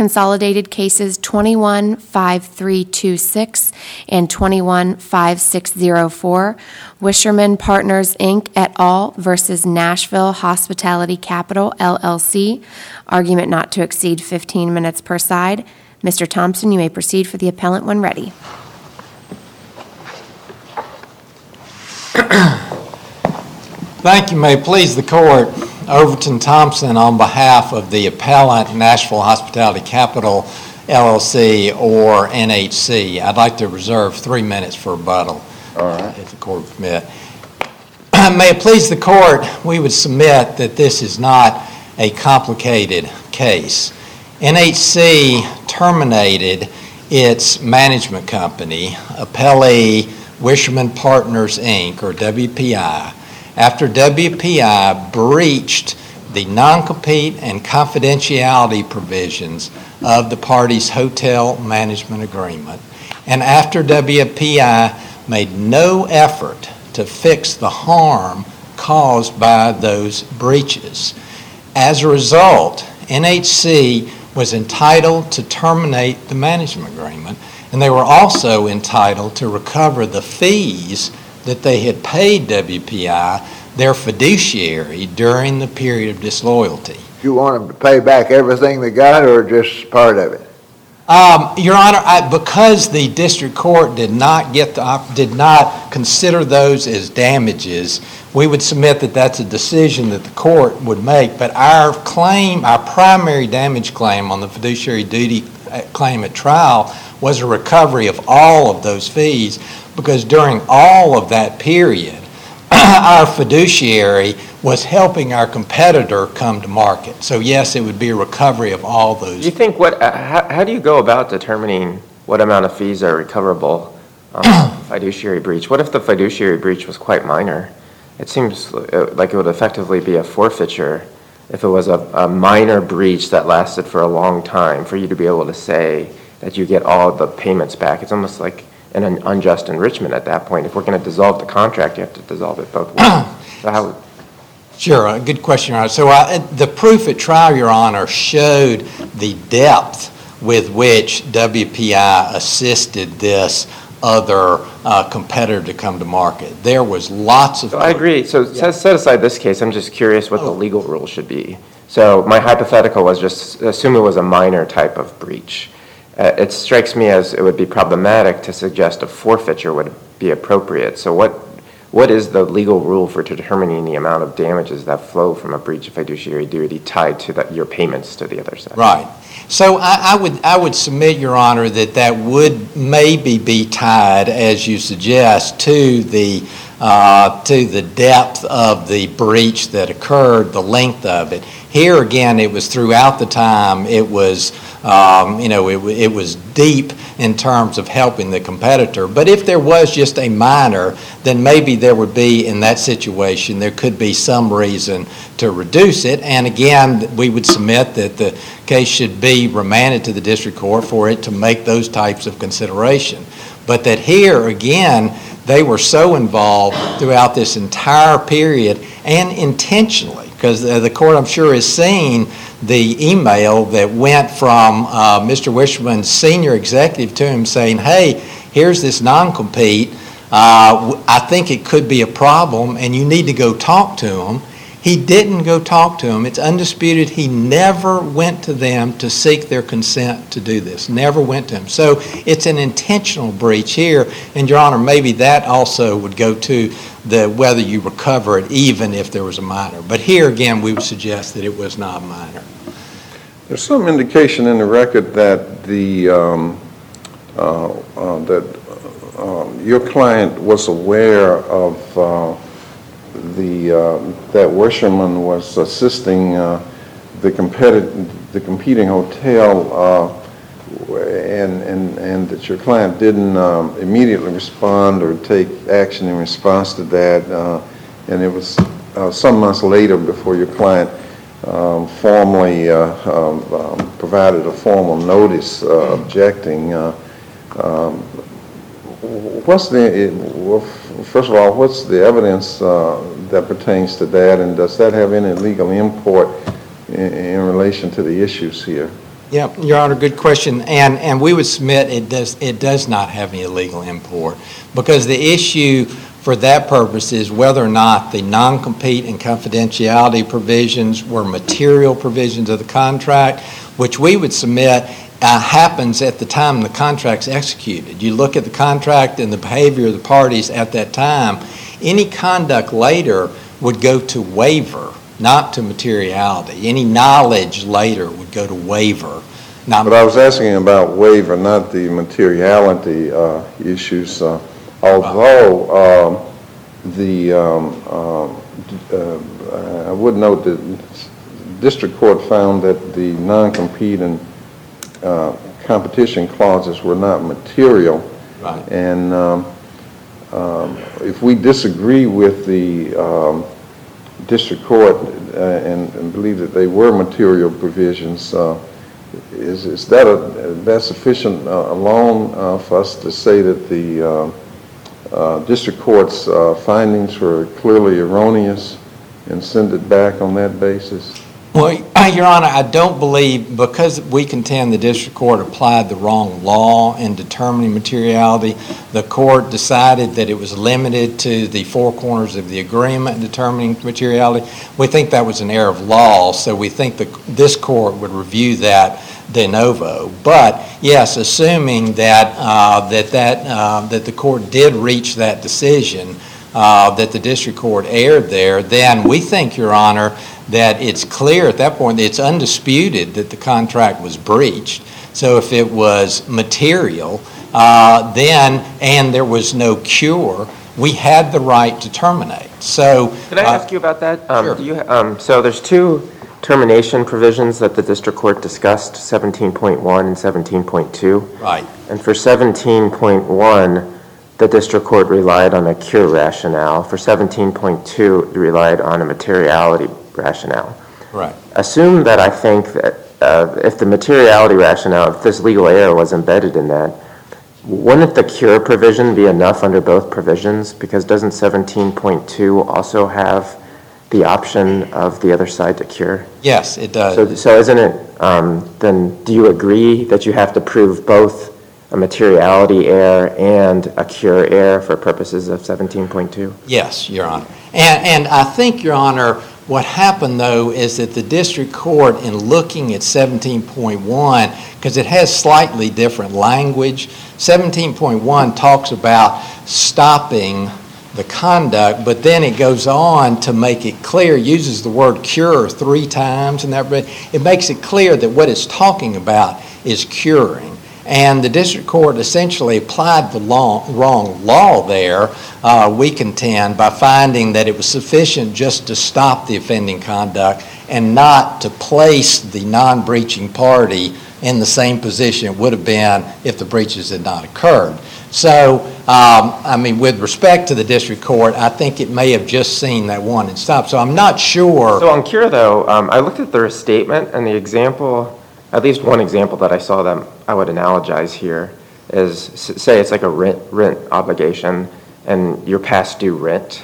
consolidated cases 21-5326 and 21-5604, Wisherman Partners, Inc. et al. Versus Nashville Hospitality Capital, LLC. Argument not to exceed 15 minutes per side. Mr. Thompson, you may proceed for the appellant when ready. Thank you. May it please the court, Overton Thompson on behalf of the appellant, Nashville Hospitality Capital, LLC, or NHC. I'd like to reserve 3 minutes for rebuttal, if the court would permit. May it please the court, we would submit that this is not a complicated case. NHC terminated its management company, Appellee Wisherman Partners, Inc., or WPI, after WPI breached the non-compete and confidentiality provisions of the parties' hotel management agreement, and after WPI made no effort to fix the harm caused by those breaches. As a result, NHC was entitled to terminate the management agreement, and they were also entitled to recover the fees that they had paid WPI, their fiduciary, during the period of disloyalty. You want them to pay back everything they got or just part of it? Your Honor, because the district court did not consider those as damages, we would submit that that's a decision that the court would make. But our primary damage claim on the fiduciary duty claim at trial was a recovery of all of those fees, because during all of that period, our fiduciary was helping our competitor come to market. So yes, it would be a recovery of all those. Do you think how do you go about determining what amount of fees are recoverable on a fiduciary breach? What if the fiduciary breach was quite minor? It seems like it would effectively be a forfeiture if it was a minor breach that lasted for a long time, for you to be able to say that you get all of the payments back. It's almost like an unjust enrichment at that point. If we're going to dissolve the contract, you have to dissolve it both ways. So Sure, good question, Your Honor. So the proof at trial, Your Honor, showed the depth with which WPI assisted this other competitor to come to market. There was lots of... So I agree. So set aside this case. I'm just curious what the legal rule should be. So my hypothetical was just assume it was a minor type of breach. It strikes me as it would be problematic to suggest a forfeiture would be appropriate. So what is the legal rule for determining the amount of damages that flow from a breach of fiduciary duty tied to your payments to the other side? Right. So I would submit, Your Honor, that would maybe be tied, as you suggest, to the depth of the breach that occurred, the length of it. Here again, it was throughout the time. It was, it was deep in terms of helping the competitor. But if there was just a minor, then maybe there would be, in that situation, there could be some reason to reduce it. And again, we would submit that the case should be remanded to the district court for it to make those types of consideration. But that here, again, they were so involved throughout this entire period, and intentionally, because the court, I'm sure, has seen the email that went from Mr. Wisherman's senior executive to him saying, hey, here's this non-compete. I think it could be a problem, and you need to go talk to him. He didn't go talk to him. It's undisputed. He never went to them to seek their consent to do this. Never went to him. So it's an intentional breach here. And, Your Honor, maybe that also would go to whether you recover it even if there was a minor. But here, again, we would suggest that it was not minor. There's some indication in the record that your client was aware of that Wisherman was assisting the competing hotel, and that your client didn't immediately respond or take action in response to that, and it was some months later before your client formally provided a formal notice objecting. First of all, what's the evidence that pertains to that, and does that have any legal import in relation to the issues here? Yeah, Your Honor, good question. And we would submit it does not have any illegal import, because the issue for that purpose is whether or not the non-compete and confidentiality provisions were material provisions of the contract, which we would submit happens at the time the contract's executed. You look at the contract and the behavior of the parties at that time. Any conduct later would go to waiver, not to materiality. Any knowledge later would go to waiver. But I was asking about waiver, not the materiality issues. Although I would note that district court found that the non-compete and competition clauses were not material. Right. And if we disagree with the district court and believe that they were material provisions, is that sufficient alone for us to say that the district court's findings were clearly erroneous and send it back on that basis? Well, Your Honor, I don't believe, because we contend the district court applied the wrong law in determining materiality, the court decided that it was limited to the four corners of the agreement in determining materiality. We think that was an error of law, so we think that this court would review that de novo. But yes, assuming that that the court did reach that decision, that the district court erred there, then we think, Your Honor, that it's clear at that point, it's undisputed that the contract was breached. So if it was material, then, and there was no cure, we had the right to terminate. So, could I ask you about that? Sure. So there's two termination provisions that the district court discussed, 17.1 and 17.2. Right. And for 17.1, the district court relied on a cure rationale. For 17.2, it relied on a materiality rationale. Right. Assume that I think that if the materiality rationale, if this legal error was embedded in that, wouldn't the cure provision be enough under both provisions? Because doesn't 17.2 also have the option of the other side to cure? Yes, it does. So isn't it, then do you agree that you have to prove both a materiality error and a cure error for purposes of 17.2? Yes, Your Honor. And I think, Your Honor, what happened, though, is that the district court, in looking at 17.1, because it has slightly different language, 17.1 talks about stopping the conduct, but then it goes on to make it clear, uses the word cure 3 times, and it makes it clear that what it's talking about is curing. And the district court essentially applied the wrong law there, we contend, by finding that it was sufficient just to stop the offending conduct and not to place the non-breaching party in the same position it would have been if the breaches had not occurred. So, I mean, with respect to the district court, I think it may have just seen that one and stopped. So I'm not sure. So on cure, though, I looked at their statement, and the example, at least one example that I saw that I would analogize here is, say it's like a rent obligation and you're past due rent.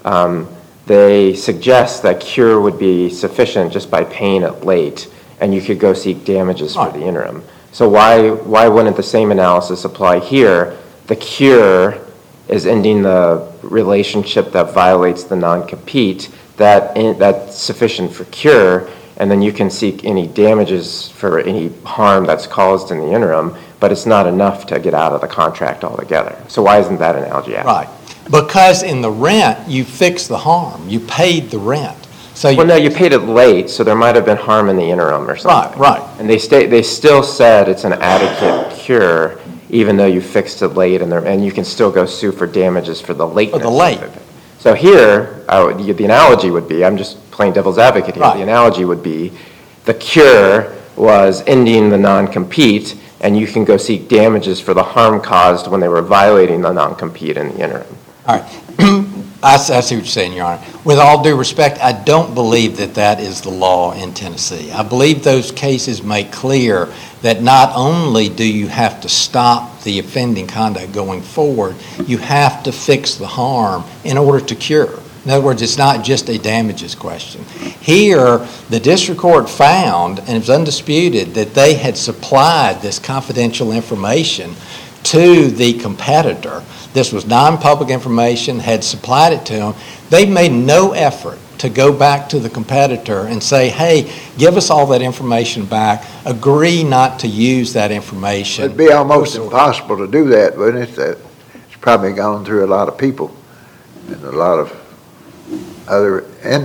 They suggest that cure would be sufficient just by paying it late, and you could go seek damages for the interim. So why wouldn't the same analysis apply here? The cure is ending the relationship that violates the non-compete, that's sufficient for cure, and then you can seek any damages for any harm that's caused in the interim, but it's not enough to get out of the contract altogether. So why isn't that analogy accurate? Right. Because in the rent, you fixed the harm. You paid the rent. So you paid it late, so there might have been harm in the interim or something. Right. And they still said it's an adequate cure, even though you fixed it late, and you can still go sue for damages for the lateness. For the late. Of it. So here, the analogy would be, I'm just playing devil's advocate here, Right. The analogy would be the cure was ending the non-compete, and you can go seek damages for the harm caused when they were violating the non-compete in the interim. All right. I see what you're saying, Your Honor. With all due respect, I don't believe that that is the law in Tennessee. I believe those cases make clear that not only do you have to stop the offending conduct going forward, you have to fix the harm in order to cure. In other words, it's not just a damages question. Here, the district court found, and it was undisputed, that they had supplied this confidential information to the competitor. This was non-public information, had supplied it to them. They made no effort to go back to the competitor and say, hey, give us all that information back, agree not to use that information. It'd be almost impossible to do that, wouldn't it? That it's probably gone through a lot of people and a lot of other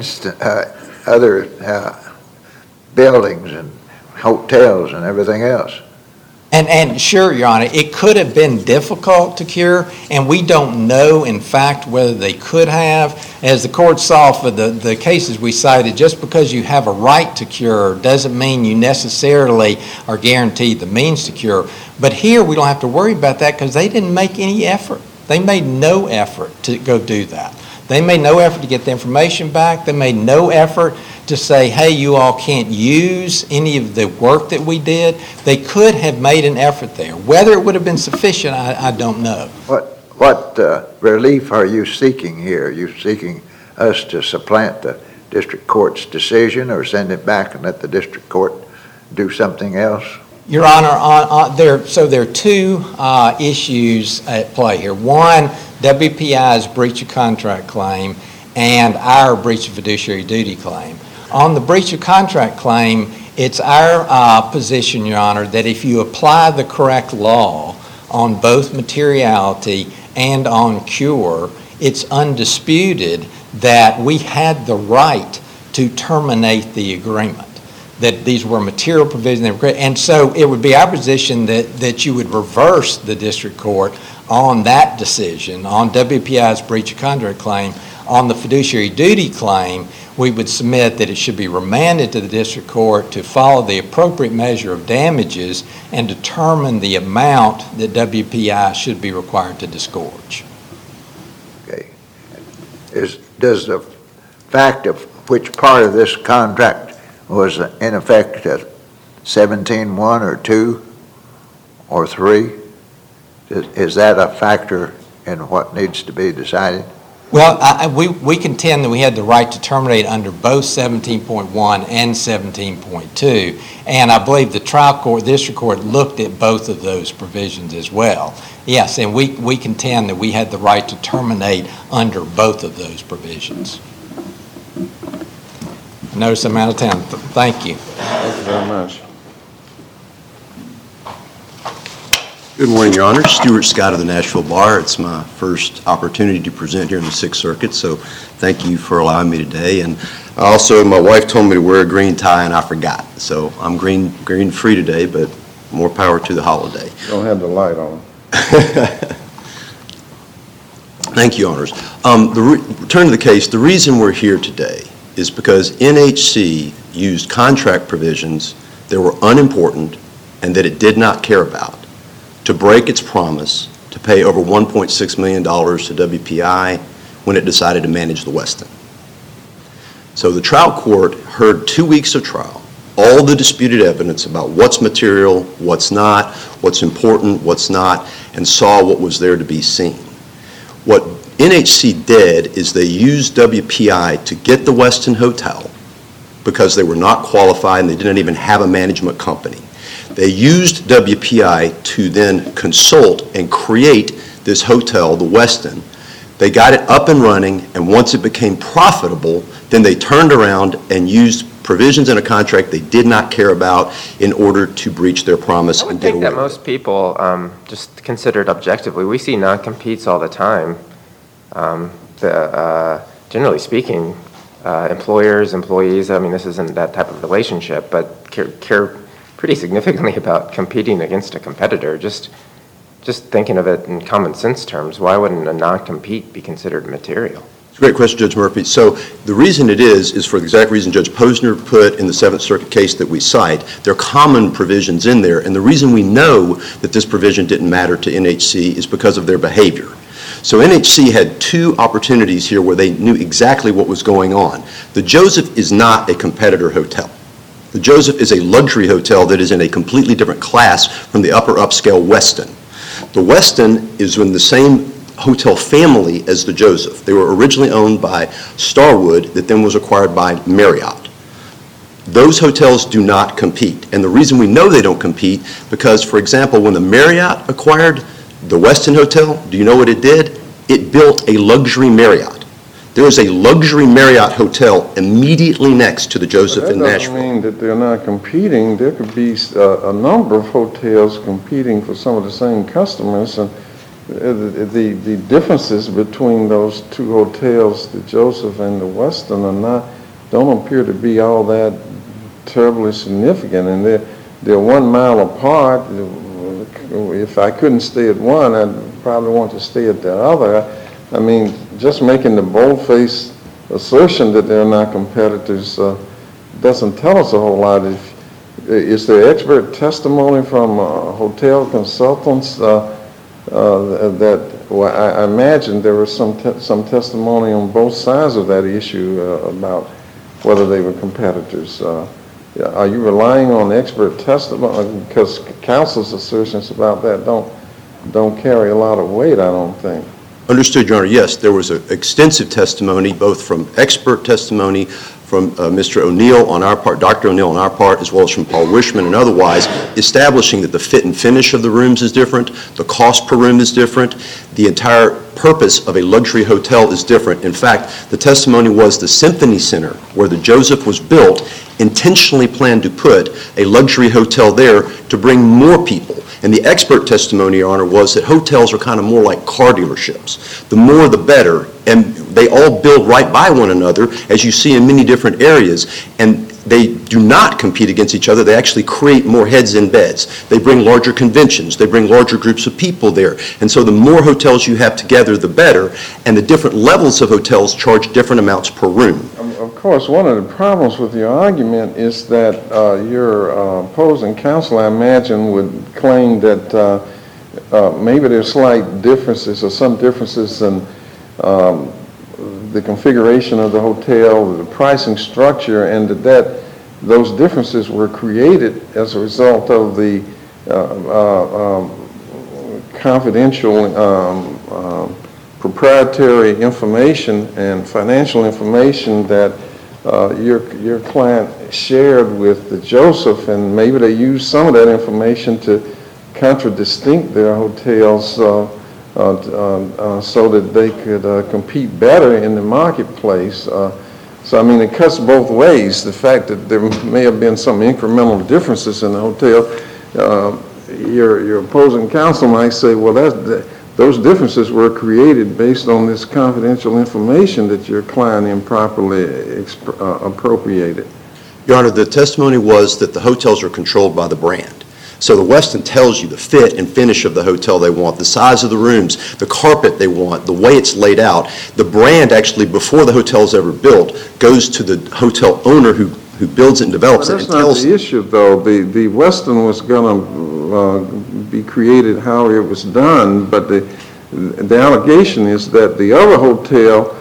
buildings and hotels and everything else. And sure, Your Honor, it could have been difficult to cure, and we don't know, in fact, whether they could have. As the court saw for the cases we cited, just because you have a right to cure doesn't mean you necessarily are guaranteed the means to cure. But here, we don't have to worry about that because they didn't make any effort. They made no effort to go do that. They made no effort to get the information back. They made no effort to say, hey, you all can't use any of the work that we did. They could have made an effort there. Whether it would have been sufficient, I don't know. What relief are you seeking here? Are you seeking us to supplant the district court's decision or send it back and let the district court do something else? Your Honor, there are two issues at play here. One, WPI's breach of contract claim and our breach of fiduciary duty claim. On the breach of contract claim, it's our position, Your Honor, that if you apply the correct law on both materiality and on cure, it's undisputed that we had the right to terminate the agreement, that these were material provisions. And so it would be our position that you would reverse the district court on that decision, on WPI's breach of contract claim. On the fiduciary duty claim, we would submit that it should be remanded to the district court to follow the appropriate measure of damages and determine the amount that WPI should be required to disgorge. Okay. Does the fact of which part of this contract was in effect at 17.1 or 2 or 3? Is that a factor in what needs to be decided? Well, we contend that we had the right to terminate under both 17.1 and 17.2, and I believe the district court looked at both of those provisions as well. Yes, and we contend that we had the right to terminate under both of those provisions. Notice I'm out of time. Thank you. Thank you very much. Good morning, Your Honor. Stuart Scott of the Nashville Bar. It's my first opportunity to present here in the Sixth Circuit, so thank you for allowing me today. And also, my wife told me to wear a green tie, and I forgot. So I'm green free today, but more power to the holiday. Don't have the light on. Thank you, Your Honors. Return to the case, the reason we're here today is because NHC used contract provisions that were unimportant and that it did not care about to break its promise to pay over $1.6 million to WPI when it decided to manage the Westin. So the trial court heard 2 weeks of trial, all the disputed evidence about what's material, what's not, what's important, what's not, and saw what was there to be seen. What NHC did is they used WPI to get the Westin Hotel because they were not qualified and they didn't even have a management company. They used WPI to then consult and create this hotel, the Westin. They got it up and running, and once it became profitable, then they turned around and used provisions in a contract they did not care about in order to breach their promise and get away. I would think that most people, just considered objectively, we see non-competes all the time. Generally speaking, employers, employees, I mean, this isn't that type of relationship, but care pretty significantly about competing against a competitor. Just thinking of it in common sense terms, why wouldn't a non-compete be considered material? It's a great question, Judge Murphy. So the reason it is for the exact reason Judge Posner put in the Seventh Circuit case that we cite. There are common provisions in there, and the reason we know that this provision didn't matter to NHC is because of their behavior. So NHC had two opportunities here where they knew exactly what was going on. The Joseph is not a competitor hotel. The Joseph is a luxury hotel that is in a completely different class from the upper upscale Westin. The Westin is in the same hotel family as the Joseph. They were originally owned by Starwood, that then was acquired by Marriott. Those hotels do not compete. And the reason we know they don't compete, because, for example, when the Marriott acquired the Westin Hotel, do you know what it did? It built a luxury Marriott. There is a luxury Marriott hotel immediately next to the Joseph in Nashville. That doesn't mean that they're not competing. There could be a number of hotels competing for some of the same customers, and the differences between those two hotels, the Joseph and the Westin, don't appear to be all that terribly significant, and they're 1 mile apart. If I couldn't stay at one, I'd probably want to stay at the other. I mean, just making the bold-faced assertion that they're not competitors doesn't tell us a whole lot. Is there expert testimony from hotel consultants I imagine there was some testimony on both sides of that issue about whether they were competitors. Are you relying on expert testimony? Because counsel's assertions about that don't carry a lot of weight, I don't think. Understood, Your Honor. Yes, there was extensive testimony, both from expert testimony from Mr. O'Neill on our part, Dr. O'Neill on our part, as well as from Paul Wishman and otherwise, establishing that the fit and finish of the rooms is different, the cost per room is different, the entire purpose of a luxury hotel is different. In fact, the testimony was the Symphony Center, where the Joseph was built, intentionally planned to put a luxury hotel there to bring more people. And the expert testimony, Your Honor, was that hotels are kind of more like car dealerships. The more the better, and they all build right by one another, as you see in many different areas, and they do not compete against each other. They actually create more heads in beds. They bring larger conventions. They bring larger groups of people there. And so the more hotels you have together, the better, and the different levels of hotels charge different amounts per room. Of course, one of the problems with your argument is that your opposing counsel, I imagine, would claim that maybe there's slight differences or some differences in the configuration of the hotel, the pricing structure, and that those differences were created as a result of the confidential proprietary information and financial information that your client shared with the Joseph, and maybe they used some of that information to contradistinct their hotels so that they could compete better in the marketplace. So, I mean, it cuts both ways. The fact that there may have been some incremental differences in the hotel, your opposing counsel might say, well, those differences were created based on this confidential information that your client improperly appropriated. Your Honor, the testimony was that the hotels are controlled by the brand. So the Westin tells you the fit and finish of the hotel they want, the size of the rooms, the carpet they want, the way it's laid out. The brand actually, before the hotel is ever built, goes to the hotel owner who builds it and develops it. That's not the issue, though. The Westin was going to be created how it was done, but the allegation is that the other hotel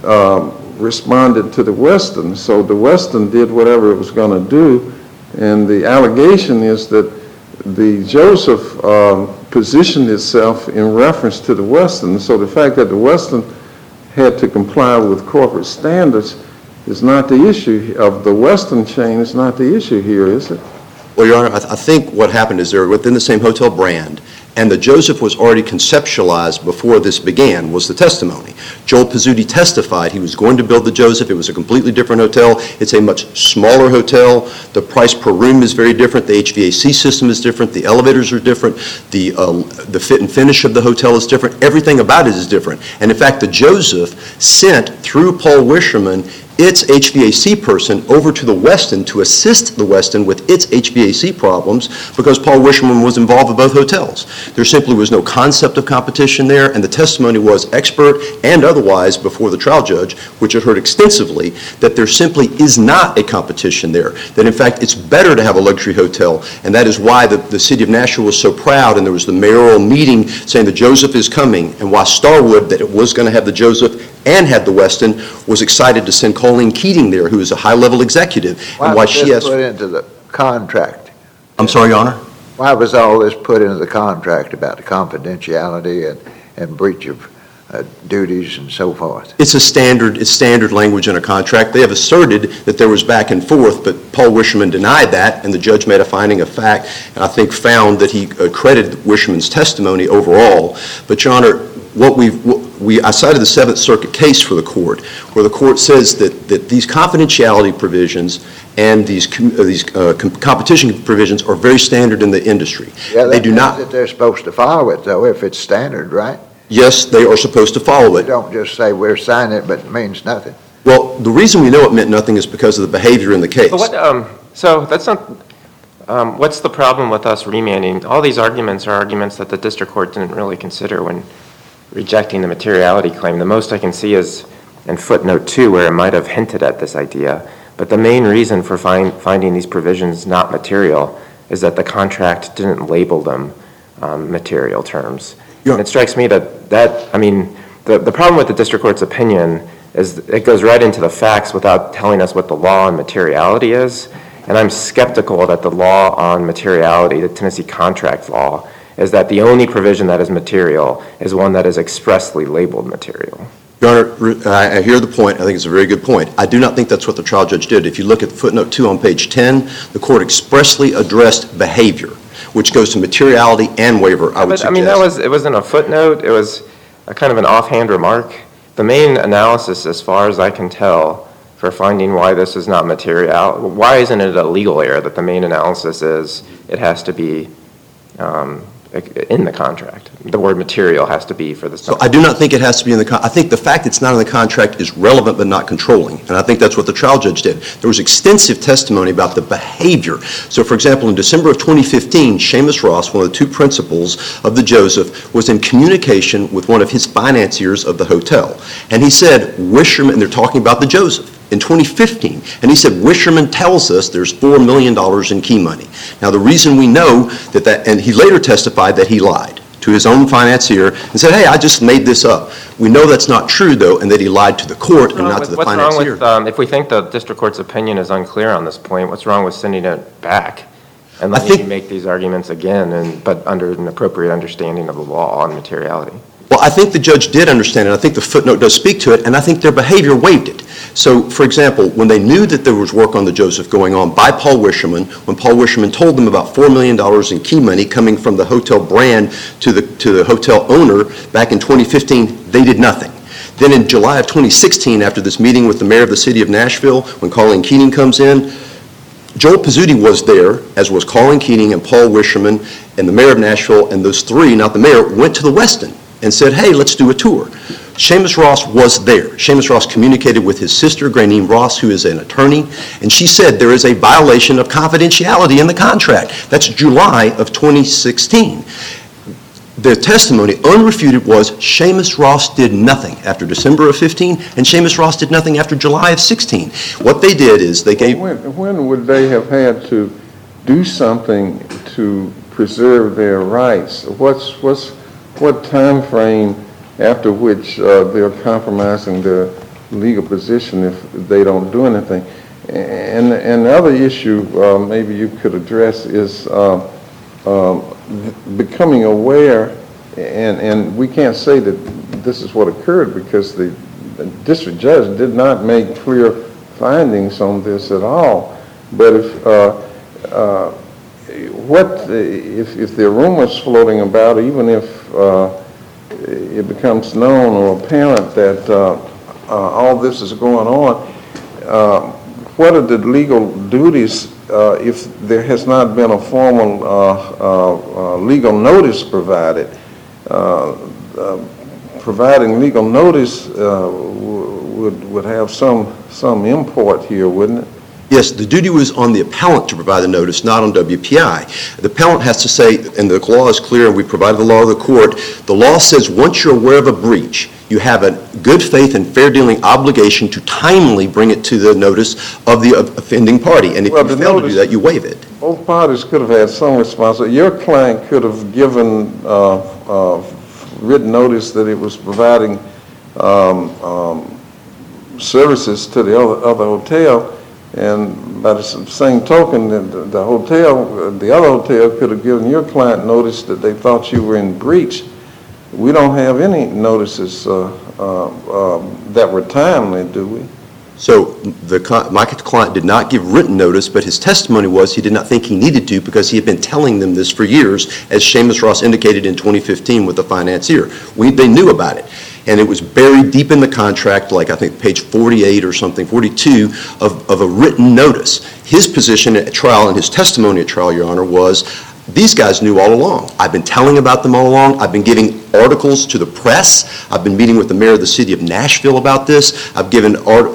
responded to the Westin. So the Westin did whatever it was going to do, and the allegation is that the Joseph positioned itself in reference to the Westin. So the fact that the Westin had to comply with corporate standards is not the issue of the Westin chain. It's not the issue here, is it? Well, Your Honor, I think what happened is they're within the same hotel brand, and the Joseph was already conceptualized before this began, was the testimony. Joel Pizzuti testified he was going to build the Joseph. It was a completely different hotel. It's a much smaller hotel. The price per room is very different. The HVAC system is different. The elevators are different. The fit and finish of the hotel is different. Everything about it is different. And in fact, the Joseph sent, through Paul Wischerman, its HVAC person over to the Westin to assist the Westin with its HVAC problems because Paul Wischerman was involved with both hotels. There simply was no concept of competition there, and the testimony was expert and otherwise before the trial judge, which had heard extensively, that there simply is not a competition there, that in fact it's better to have a luxury hotel, and that is why the city of Nashville was so proud, and there was the mayoral meeting saying the Joseph is coming, and why Starwood, that it was going to have the Joseph and had the Westin, was excited to send Colleen Keating there, who is a high-level executive. Why was this put into the contract? I'm sorry, Your Honor? Why was all this put into the contract about the confidentiality and breach of duties and so forth. It's standard language in a contract. They have asserted that there was back and forth, but Paul Wischerman denied that, and the judge made a finding of fact, and I think found that he credited Wischerman's testimony overall. But, Your Honor, I cited the Seventh Circuit case for the court, where the court says that these confidentiality provisions and these competition provisions are very standard in the industry. Yeah, they do not. That they're supposed to follow it, though, if it's standard, right? Yes, they are supposed to follow it. You don't just say we're signing it, but it means nothing. Well, the reason we know it meant nothing is because of the behavior in the case. But so that's not. What's the problem with us remanding? All these arguments are arguments that the district court didn't really consider when rejecting the materiality claim. The most I can see is in footnote 2, where it might have hinted at this idea. But the main reason for finding these provisions not material is that the contract didn't label them material terms. Yeah. And it strikes me that the problem with the district court's opinion is it goes right into the facts without telling us what the law on materiality is. And I'm skeptical that the law on materiality, the Tennessee contract law, is that the only provision that is material is one that is expressly labeled material. Your Honor, I hear the point. I think it's a very good point. I do not think that's what the trial judge did. If you look at footnote 2 on page 10, the court expressly addressed behavior, which goes to materiality and waiver, I would suggest. It wasn't a footnote. It was a kind of an offhand remark. The main analysis, as far as I can tell, for finding why this is not material, why isn't it a legal error that the main analysis is it has to be in the contract? The word material has to be for the. So I do not think it has to be in the contract. I think the fact it's not in the contract is relevant but not controlling, and I think that's what the trial judge did. There was extensive testimony about the behavior. So, for example, in December of 2015, Seamus Ross, one of the two principals of the Joseph, was in communication with one of his financiers of the hotel, and he said, Wischerman, and they're talking about the Joseph, in 2015, and he said, Wischerman tells us there's $4 million in key money. Now, the reason we know that, and he later testified that he lied to his own financier and said, hey, I just made this up. We know that's not true, though, and that he lied to the court and not to the financier. What's wrong with, if we think the district court's opinion is unclear on this point, what's wrong with sending it back and letting you make these arguments again, but under an appropriate understanding of the law on materiality? Well, I think the judge did understand it. I think the footnote does speak to it, and I think their behavior waived it. So, for example, when they knew that there was work on the Joseph going on by Paul Wischerman, when Paul Wischerman told them about $4 million in key money coming from the hotel brand to the hotel owner back in 2015, they did nothing. Then in July of 2016, after this meeting with the mayor of the city of Nashville, when Colleen Keating comes in, Joel Pizzuti was there, as was Colleen Keating and Paul Wischerman and the mayor of Nashville, and those three, not the mayor, went to the Westin and said, hey, let's do a tour. Seamus Ross was there. Seamus Ross communicated with his sister, Grayneen Ross, who is an attorney, and she said there is a violation of confidentiality in the contract. That's July of 2016. The testimony, unrefuted, was Seamus Ross did nothing after December of 15, and Seamus Ross did nothing after July of 16. What they did is they gave... When would they have had to do something to preserve their rights? What time frame after which they're compromising their legal position if they don't do anything? And the other issue maybe you could address is becoming aware, and we can't say that this is what occurred because the district judge did not make clear findings on this at all. But if there are rumors floating about, even if it becomes known or apparent that all this is going on, what are the legal duties if there has not been a formal legal notice provided? Providing legal notice would have some import here, wouldn't it? Yes, the duty was on the appellant to provide the notice, not on WPI. The appellant has to say, and the law is clear, and we provided the law to the court, the law says once you're aware of a breach, you have a good faith and fair dealing obligation to timely bring it to the notice of the offending party. And if you fail to do that, you waive it. Both parties could have had some responsibility. Your client could have given written notice that it was providing services to the other hotel, and by the same token, the other hotel could have given your client notice that they thought you were in breach. we don't have any notices that were timely, do we? So my client did not give written notice, but his testimony was he did not think he needed to because he had been telling them this for years, as Seamus Ross indicated in 2015 with the financier. They knew about it. And it was buried deep in the contract, like I think page 48 or something, 42, of a written notice. His position at trial and his testimony at trial, Your Honor, was these guys knew all along. I've been telling about them all along. I've been giving articles to the press. I've been meeting with the mayor of the city of Nashville about this. I've given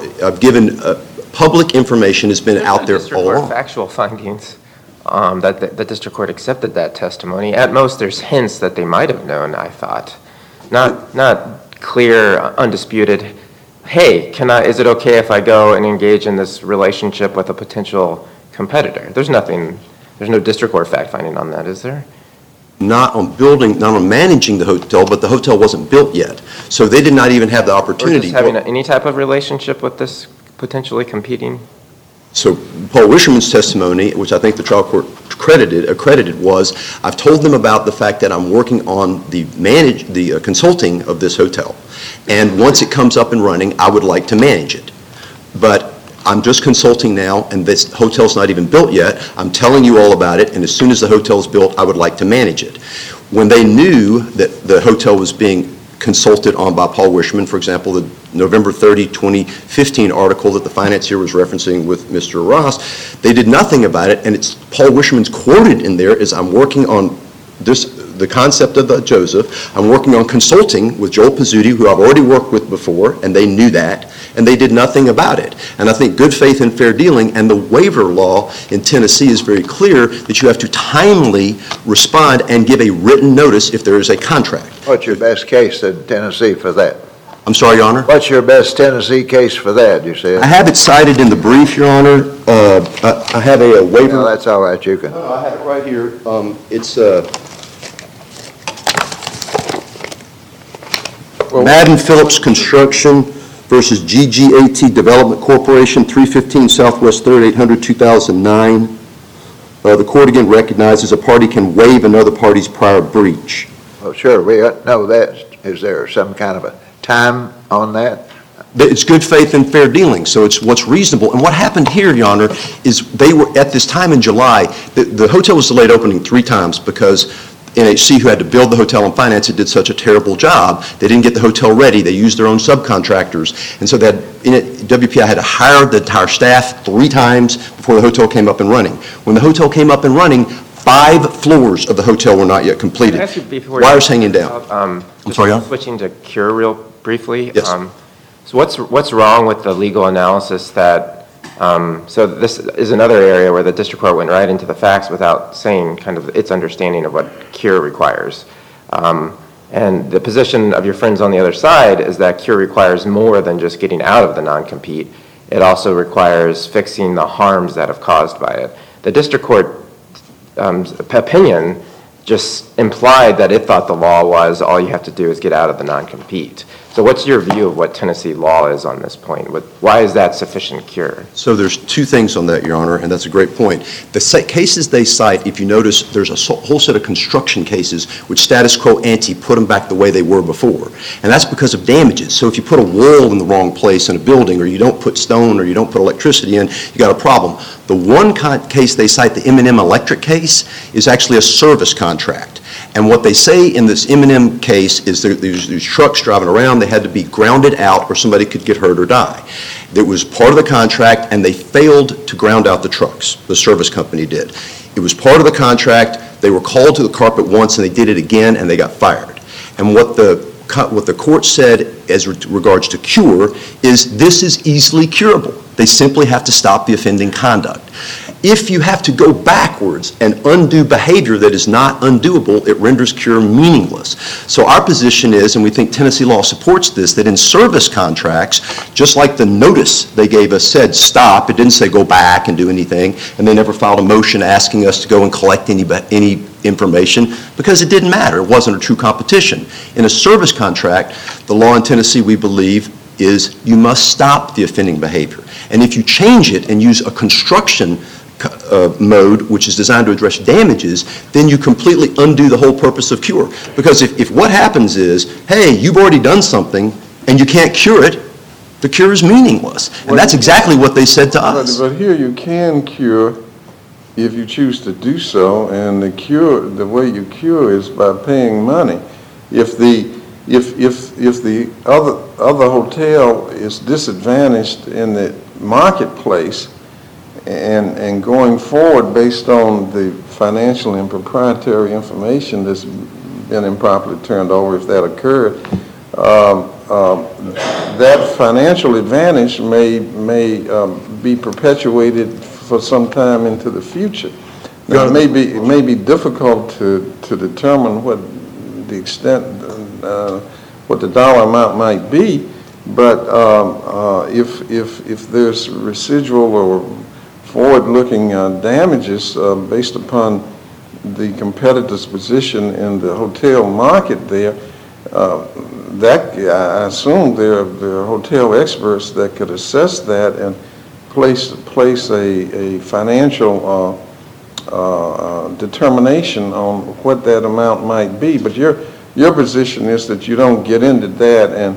public information has been out there all along. Factual findings that the district court accepted that testimony. At most, there's hints that they might have known, I thought. Not clear, undisputed, hey, is it okay if I go and engage in this relationship with a potential competitor? There's no district court fact finding on that, is there? Not on managing the hotel, but the hotel wasn't built yet. So they did not even have the opportunity. Or just having any type of relationship with this potentially competing? So Paul Wischerman's testimony, which I think the trial court accredited was, I've told them about the fact that I'm working on the consulting of this hotel. And once it comes up and running, I would like to manage it. But I'm just consulting now, and this hotel's not even built yet. I'm telling you all about it, and as soon as the hotel's built, I would like to manage it. When they knew that the hotel was being consulted on by Paul Wischerman, for example, the November 30, 2015 article that the financier was referencing with Mr. Ross, they did nothing about it, and it's Paul Wischerman's quoted in there as I'm working on the concept of the Joseph. I'm working on consulting with Joel Pizzuti, who I've already worked with before, and they knew that, and they did nothing about it. And I think good faith and fair dealing and the waiver law in Tennessee is very clear that you have to timely respond and give a written notice if there is a contract. What's your best case in Tennessee for that? I'm sorry, Your Honor? What's your best Tennessee case for that, you said? I have it cited in the brief, Your Honor. I have a waiver. No, that's all right, you can. No, I have it right here. It's Madden Phillips Construction versus GGAT Development Corporation, 315 Southwest 3rd, 800, 2009. The court again recognizes a party can waive another party's prior breach. Well, sure, we know that. Is there some kind of a time on that? It's good faith and fair dealing, so it's what's reasonable. And what happened here, Your Honor, is they were, at this time in July, the hotel was delayed opening 3 times because NHC, who had to build the hotel and finance it, did such a terrible job. They didn't get the hotel ready. They used their own subcontractors. And so that WPI had to hire the entire staff 3 times before the hotel came up and running. When the hotel came up and running, 5 floors of the hotel were not yet completed. Can I ask you before Wires hanging down. I'm sorry, Your Honor? Switching to Cure real briefly. Yes. So what's wrong with the legal analysis that, so this is another area where the district court went right into the facts without saying kind of its understanding of what Cure requires. And the position of your friends on the other side is that Cure requires more than just getting out of the non-compete. It also requires fixing the harms that have caused by it. The district court opinion just implied that it thought the law was all you have to do is get out of the non-compete. So what's your view of what Tennessee law is on this point? Why is that sufficient cure? So there's 2 things on that, Your Honor, and that's a great point. The cases they cite, if you notice, there's a whole set of construction cases which status quo ante put them back the way they were before. And that's because of damages. So if you put a wall in the wrong place in a building, or you don't put stone, or you don't put electricity in, you got a problem. The one case they cite, the M&M Electric case, is actually a service contract. And what they say in this M&M case is there's these trucks driving around, they had to be grounded out or somebody could get hurt or die. It was part of the contract, and they failed to ground out the trucks. The service company did. It was part of the contract. They were called to the carpet once, and they did it again, and they got fired. And what the court said as regards to cure is this is easily curable. They simply have to stop the offending conduct. If you have to go backwards and undo behavior that is not undoable, it renders cure meaningless. So our position is, and we think Tennessee law supports this, that in service contracts, just like the notice they gave us said stop, it didn't say go back and do anything, and they never filed a motion asking us to go and collect any information because it didn't matter. It wasn't a true competition. In a service contract, the law in Tennessee, we believe, is you must stop the offending behavior. And if you change it and use a construction mode, which is designed to address damages, then you completely undo the whole purpose of cure. Because if what happens is, hey, you've already done something and you can't cure it, the cure is meaningless. And that's exactly what they said to us. But here you can cure if you choose to do so, and the way you cure is by paying money. If the other hotel is disadvantaged in the marketplace, and going forward based on the financial and proprietary information that's been improperly turned over, if that occurred, that financial advantage may be perpetuated for some time into the future. Now, it may be difficult to determine what the extent, what the dollar amount might be, but if there's residual or forward-looking damages based upon the competitor's position in the hotel market there, that I assume there are hotel experts that could assess that and place a financial determination on what that amount might be. But your position is that you don't get into that, and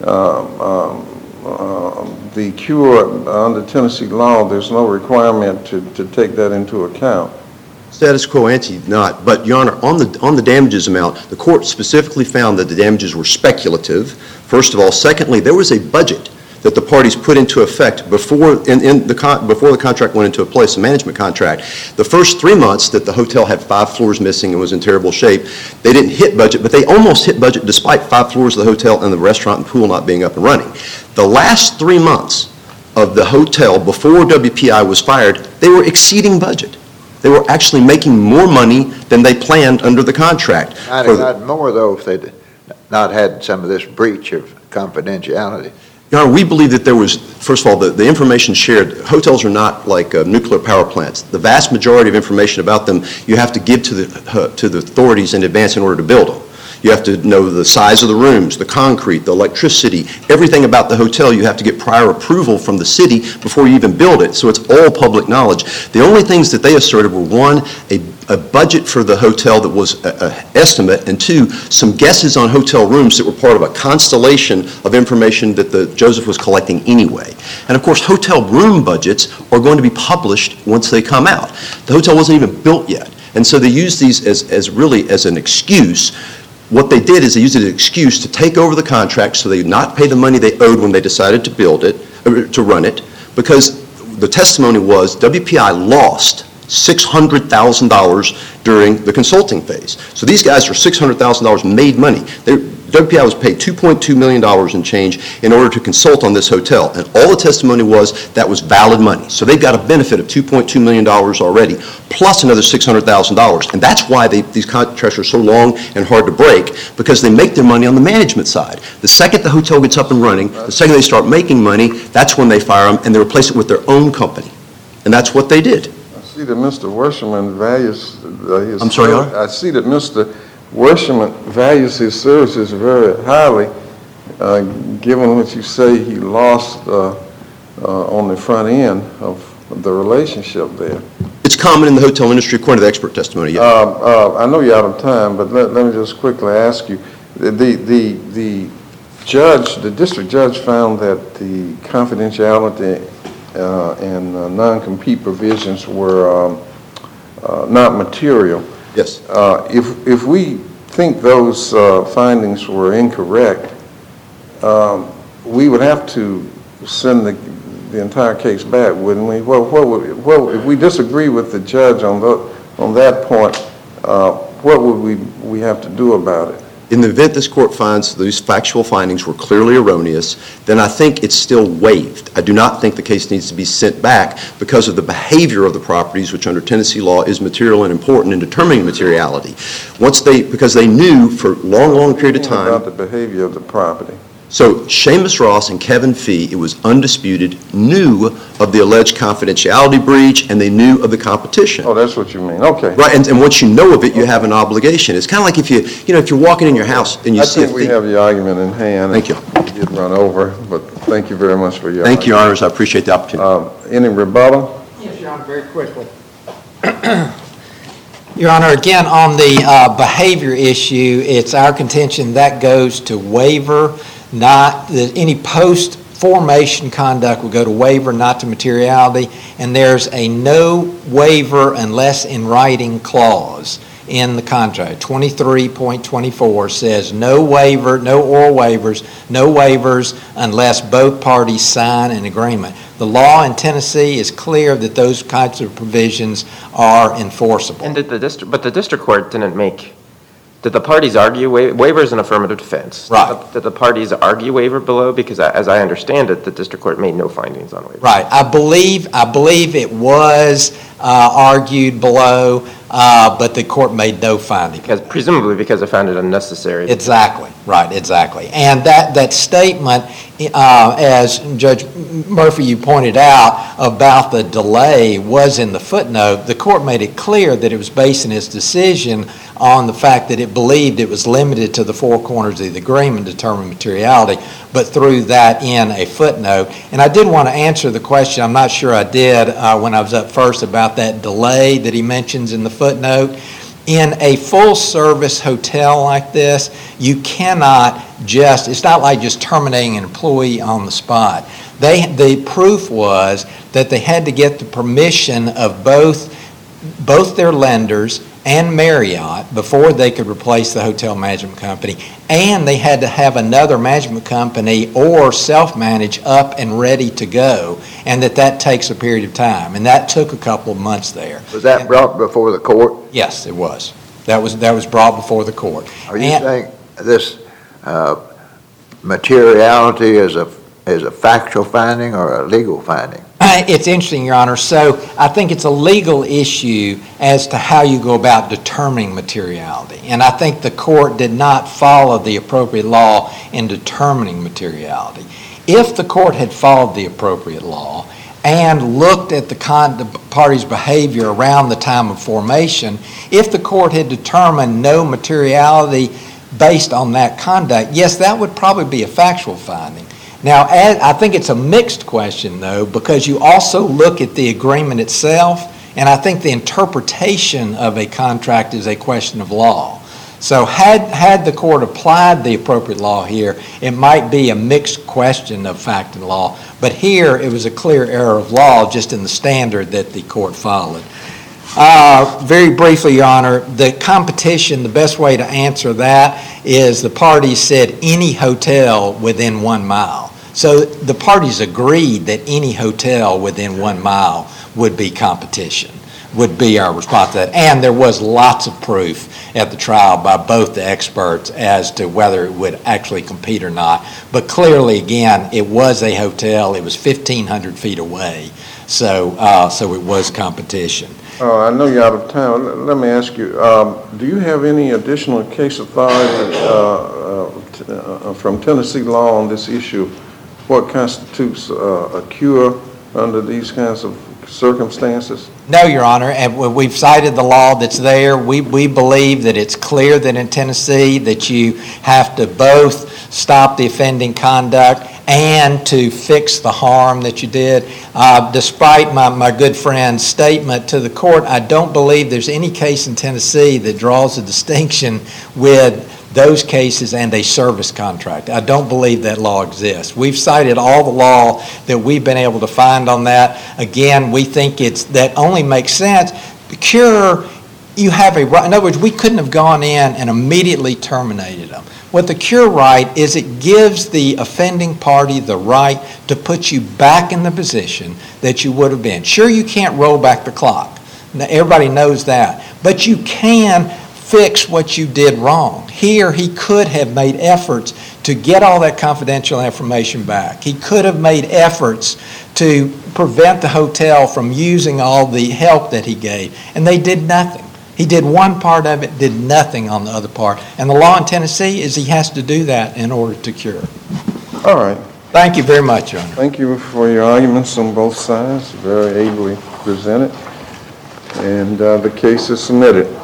the cure under Tennessee law, there's no requirement to take that into account. Status quo ante, not. But, Your Honor, on the damages amount, the court specifically found that the damages were speculative, first of all. Secondly, there was a budget that the parties put into effect before the contract went into place, the management contract. The first 3 months that the hotel had 5 floors missing and was in terrible shape, they didn't hit budget, but they almost hit budget despite 5 floors of the hotel and the restaurant and pool not being up and running. The last 3 months of the hotel before WPI was fired, they were exceeding budget. They were actually making more money than they planned under the contract. I'd have gotten more, though, if they'd not had some of this breach of confidentiality. Your Honor, we believe that there was, first of all, the information shared. Hotels are not like nuclear power plants. The vast majority of information about them you have to give to the authorities in advance in order to build them. You have to know the size of the rooms, the concrete, the electricity, everything about the hotel. You have to get prior approval from the city before you even build it, so it's all public knowledge. The only things that they asserted were, one, a budget for the hotel that was an estimate, and two, some guesses on hotel rooms that were part of a constellation of information that Joseph was collecting anyway. And of course, hotel room budgets are going to be published once they come out. The hotel wasn't even built yet, and so they used these as really as an excuse. What they did is they used it as an excuse to take over the contract so they would not pay the money they owed when they decided to build it, or to run it, because the testimony was WPI lost $600,000 during the consulting phase. So these guys for $600,000 made money. WPI was paid $2.2 million in change in order to consult on this hotel, and all the testimony was that was valid money. So they've got a benefit of $2.2 million already, plus another $600,000. And that's why these contracts are so long and hard to break, because they make their money on the management side. The second the hotel gets up and running, the second they start making money, that's when they fire them, and they replace it with their own company. And that's what they did. I see that Mr. Wersherman values his... I'm sorry, Your Honor? I see that Mr. Wersherman values his services very highly, given what you say he lost on the front end of the relationship there. It's common in the hotel industry, according to the expert testimony, yes. I know you're out of time, but let me just quickly ask you. The district judge found that the confidentiality and non-compete provisions were not material. Yes. If we think those findings were incorrect, we would have to send the entire case back, wouldn't we? Well, if we disagree with the judge on that point, what would we have to do about it? In the event this court finds these factual findings were clearly erroneous, then I think it's still waived. I do not think the case needs to be sent back because of the behavior of the properties, which under Tennessee law is material and important in determining materiality. Because they knew for a long period of time... About the behavior of the property. So Seamus Ross and Kevin Fee, it was undisputed, knew of the alleged confidentiality breach, and they knew of the competition. Oh, that's what you mean. Okay. Right, and once you know of it, you have an obligation. It's kind of like if you're walking in your house and you see a thief. I think we have your argument in hand. Thank you. You did run over, but thank you very much for your Thank you, Your Honors. I appreciate the opportunity. Any rebuttal? Yes, Your Honor. Honor, very quickly. Your Honor, again, on the behavior issue, it's our contention that goes to waiver, not any post-formation conduct will go to waiver, not to materiality, and there's a no waiver unless in writing clause in the contract. 23.24 says no waiver, no oral waivers, no waivers unless both parties sign an agreement. The law in Tennessee is clear that those kinds of provisions are enforceable. And but the district court didn't make, did the parties argue, waiver is an affirmative defense. Right. Did the parties argue waiver below? Because as I understand it, the district court made no findings on waiver. Right. I believe it was argued below, but the court made no finding. Presumably because it found it unnecessary. Exactly. Right. Exactly. And that statement, as Judge Murphy, you pointed out about the delay was in the footnote. The court made it clear that it was basing its decision on the fact that it believed it was limited to the four corners of the agreement to determine materiality, but threw that in a footnote. And I did want to answer the question, I'm not sure I did when I was up first, about that delay that he mentions in the footnote. In a full-service hotel like this, you cannot just, it's not like just terminating an employee on the spot. The proof was that they had to get the permission of both their lenders and Marriott before they could replace the hotel management company, and they had to have another management company or self-manage up and ready to go, and that takes a period of time, and that took a couple of months there. Was that brought before the court? Yes, it was. That was brought before the court. Are you saying this materiality is a factual finding or a legal finding? It's interesting, Your Honor. So I think it's a legal issue as to how you go about determining materiality. And I think the court did not follow the appropriate law in determining materiality. If the court had followed the appropriate law and looked at the party's behavior around the time of formation, if the court had determined no materiality based on that conduct, yes, that would probably be a factual finding. Now, I think it's a mixed question, though, because you also look at the agreement itself, and I think the interpretation of a contract is a question of law. So had the court applied the appropriate law here, it might be a mixed question of fact and law, but here it was a clear error of law just in the standard that the court followed. Very briefly, Your Honor, the competition, the best way to answer that is the parties said any hotel within 1 mile. So the parties agreed that any hotel within 1 mile would be competition, would be our response to that. And there was lots of proof at the trial by both the experts as to whether it would actually compete or not. But clearly, again, it was a hotel. It was 1,500 feet away. So it was competition. I know you're out of time. Let me ask you, do you have any additional case authority from Tennessee law on this issue? What constitutes a cure under these kinds of circumstances? No, Your Honor, and we've cited the law that's there. We believe that it's clear that in Tennessee that you have to both stop the offending conduct and to fix the harm that you did. Despite my good friend's statement to the court, I don't believe there's any case in Tennessee that draws a distinction with those cases and a service contract. I don't believe that law exists. We've cited all the law that we've been able to find on that. Again, we think that only makes sense. The cure, you have a right. In other words, we couldn't have gone in and immediately terminated them. What the cure right is, it gives the offending party the right to put you back in the position that you would have been. Sure, you can't roll back the clock. Now, everybody knows that. But you can fix what you did wrong. Here, he could have made efforts to get all that confidential information back. He could have made efforts to prevent the hotel from using all the help that he gave, and they did nothing. He did one part of it, did nothing on the other part. And the law in Tennessee is he has to do that in order to cure. All right. Thank you very much, Your Honor. Thank you for your arguments on both sides, very ably presented. And the case is submitted.